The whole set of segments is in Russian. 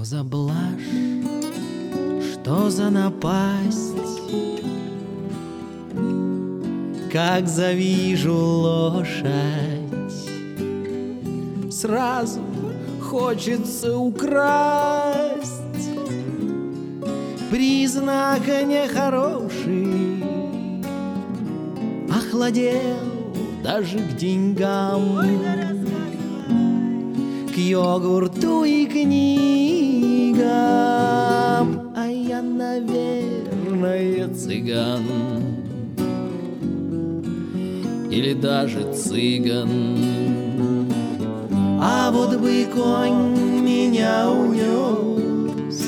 за блажь, что за напасть? Как завижу лошадь, сразу хочется украсть. Признак нехороший, охладел даже к деньгам, к йогурту и книгам. А я, наверное, цыган или даже цыган. А вот бы конь меня унес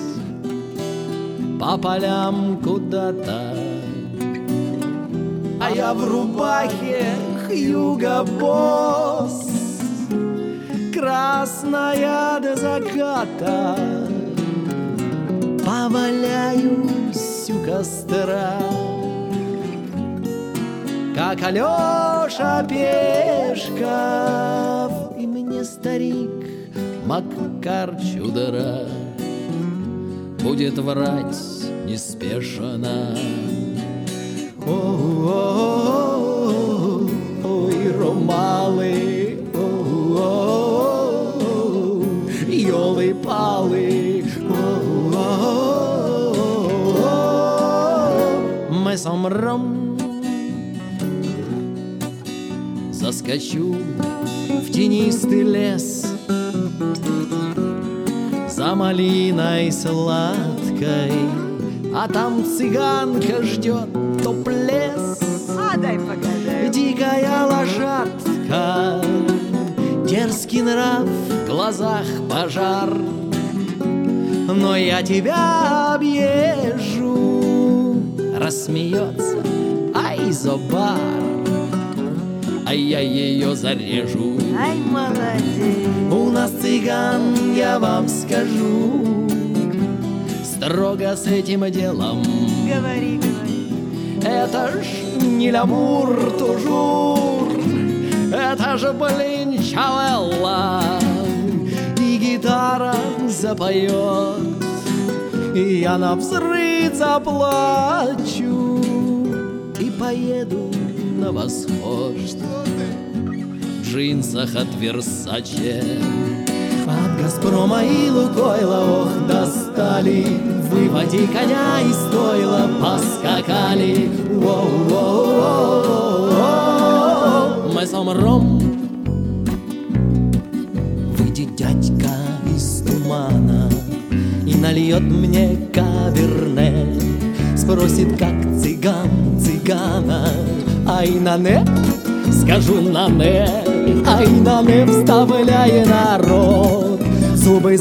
по полям куда-то, а я в рубахе Хьюго Босс, красная до заката, поваляюсь у костра, как Алёша Пешков. И мне старик Макар Чудора будет врать неспешно. Ой, ромалы, ёлы-палы, мы сомрем. Заскочу в тенистый лес за малиной сладкой, а там цыганка ждет топлес. А дай погадаю. Дикая лошадка, дерзкий нрав, в глазах пожар. Но я тебя объезжу, рассмеется, ай, зобар, а я ее зарежу. Ай, молодец. У нас цыган, я вам скажу, строго с этим делом. Говори, говори. Это ж не лямур тужур, это же, блин, чавелла. И гитара запоет, и я навзрыд заплачу, и поеду на восход в джинсах от Версаче. От Газпрома и Лукойла, ох, достали, выводи коня из стойла, поскакали. Воу-воу-воу-воу. Мы сомрем. Выйдет дядька из тумана и нальет мне каберне, спросит, как цыган цыгана. Ай, на-не, скажу на-не, ай, на-не, вставляй народ, зубы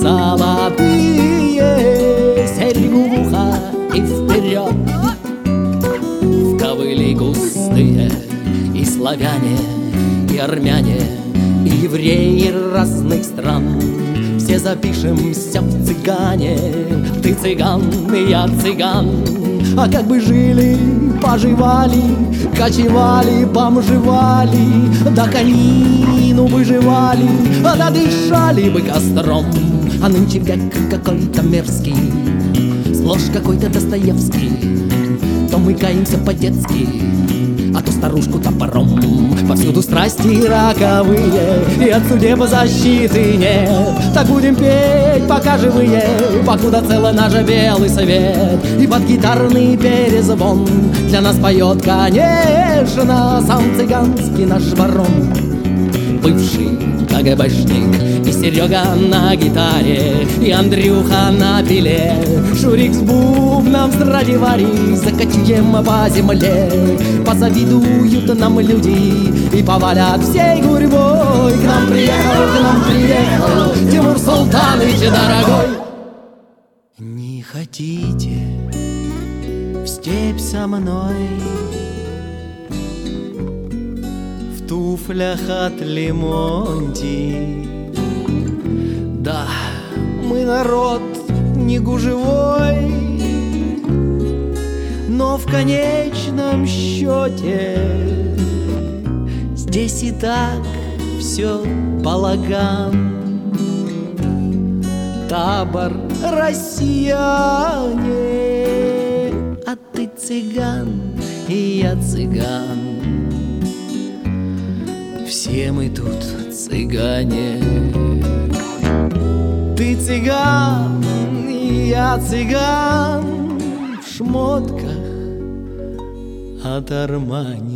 золотые, серьгу в ухо и вперед. В ковыли густые и славяне, и армяне, и евреи разных стран. Все запишемся в цыгане. Ты цыган, и я цыган. А как бы жили, поживали, кочевали, бомжевали, да конину бы жевали, да дышали бы костром. А нынче век какой-то мерзкий, сплошь какой-то Достоевский. То мы каемся по-детски, а то старушку топором. Повсюду страсти роковые, и от судеб защиты нет. Так будем петь, пока живые, покуда целый наш белый свет. И под гитарный перезвон для нас поет, конечно, сам цыганский наш барон. Бывший КГБшник, и Серега на гитаре, и Андрюха на пиле, Шурик с бубном с Страдивари, закачаем по земле. Позавидуют нам люди и повалят всей гурьбой. К нам приехал Тимур Султаныч дорогой. Не хотите в степь со мной, в туфлях от Лемонти? Да, мы народ не гужевой, но в конечном счете здесь и так все балаган. табор россияне. А ты цыган, и я цыган, все мы тут цыгане. Ты цыган, и я цыган, в шмотках от Армани.